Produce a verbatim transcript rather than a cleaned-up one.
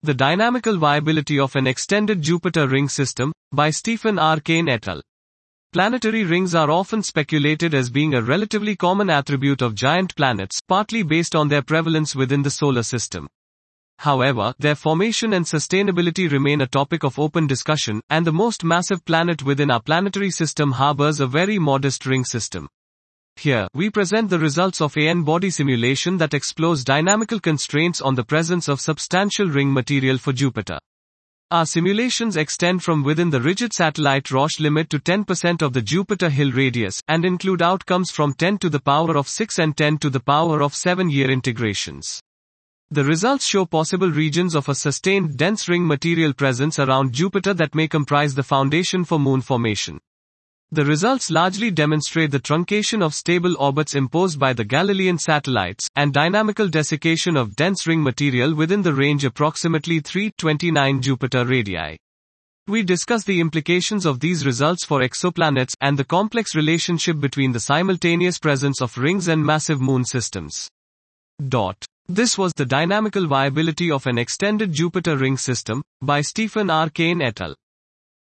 The Dynamical Viability of an Extended Jupiter Ring System, by Stephen R. Kane et al. Planetary rings are often speculated as being a relatively common attribute of giant planets, partly based on their prevalence within the solar system. However, their formation and sustainability remain a topic of open discussion, and the most massive planet within our planetary system harbors a very modest ring system. Here, we present the results of a N-body simulation that explores dynamical constraints on the presence of substantial ring material for Jupiter. Our simulations extend from within the rigid satellite Roche limit to ten percent of the Jupiter Hill radius, and include outcomes from ten to the power of six and ten to the power of seven year integrations. The results show possible regions of a sustained dense ring material presence around Jupiter that may comprise the foundation for moon formation. The results largely demonstrate the truncation of stable orbits imposed by the Galilean satellites, and dynamical desiccation of dense ring material within the range approximately three point two nine Jupiter radii. We discuss the implications of these results for exoplanets, and the complex relationship between the simultaneous presence of rings and massive moon systems. Dot. This was The Dynamical Viability of an Extended Jupiter Ring System, by Stephen R. Kane et al.